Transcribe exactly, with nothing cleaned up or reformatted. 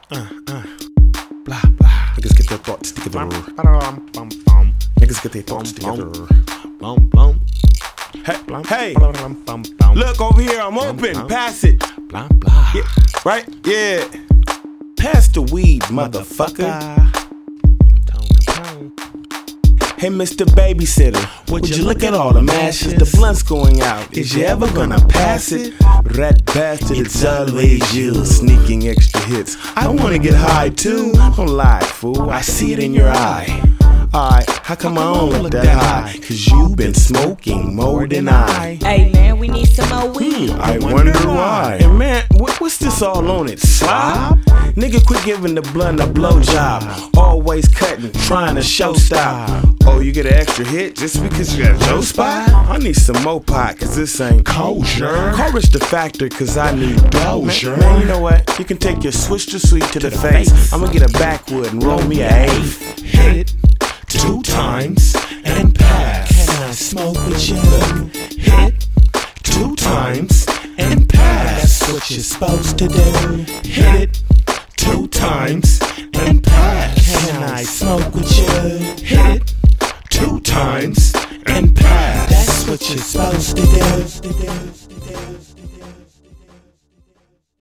Uh, uh, blah, blah. Niggas get their thoughts together. Niggas get their thoughts together. Hey, hey, look over here, I'm open, pass it. Yeah, right? Yeah. Pass the weed, motherfucker. Hey, Mister Babysitter, would you look at all the mashes? The blunt's going out. Is you ever gonna pass it? Rat bastard, it's always you. Sneaking extra hits. I wanna get high too. Don't lie, fool. I see it in your eye. Alright, how come I don't look that high? Cause you been smoking more than I. Hey man, we need some more weed. Hmm, I wonder why. And man, what, what's this all on it? Slob? Nigga, quit giving the blunt a blowjob. Always cutting, trying to show style. Oh, you get an extra hit just because you got Joe spot? I need some more pot, cause this ain't kosher. Call Rich the Factor, cause I need doja. Man, man, you know what? You can take your switch to sweet to the face. I'ma get a backwood and roll me a eighth. Hit it two times and pass. Can I smoke with you? Hit two times and pass. That's what you're supposed to do. Hit it two times and pass. Can I smoke with you? Hit it two times and pass. That's what you're supposed to do.